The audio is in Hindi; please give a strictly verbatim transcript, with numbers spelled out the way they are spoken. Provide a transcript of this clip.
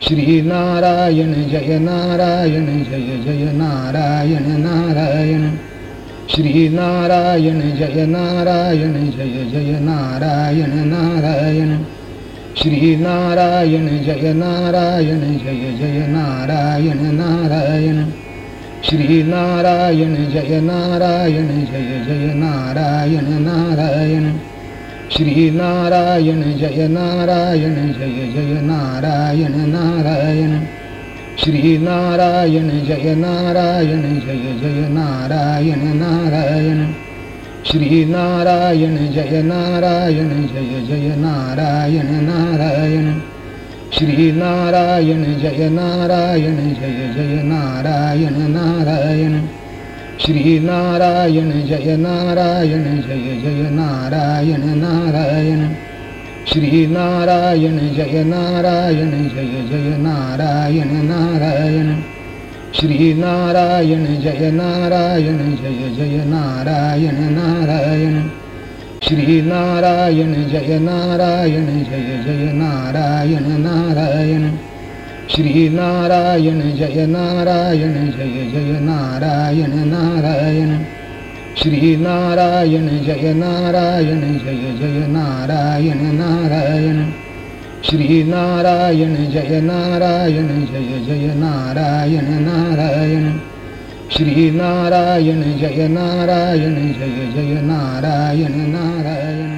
श्री नारायण जय नारायण जय जय नारायण नारायण। श्री नारायण जय नारायण जय जय नारायण नारायण। श्री नारायण जय नारायण जय जय नारायण नारायण। श्री नारायण जय नारायण जय जय नारायण नारायण। श्री नारायण जय नारायण जय जय नारायण नारायण। श्री नारायण जय नारायण जय जय नारायण नारायण। श्री नारायण जय नारायण जय जय नारायण नारायण। श्री नारायण जय नारायण जय जय नारायण नारायण। श्री नारायण जय नारायण जय जय नारायण नारायण। श्री नारायण जय नारायण जय जय नारायण नारायण। श्री नारायण जय नारायण जय जय नारायण नारायण। श्री नारायण जय नारायण जय जय नारायण नारायण। श्री नारायण जय नारायण जय जय नारायण नारायण। श्री नारायण जय नारायण जय जय नारायण नारायण। श्री नारायण जय नारायण जय जय नारायण नारायण। श्री नारायण जय नारायण जय जय नारायण नारायण।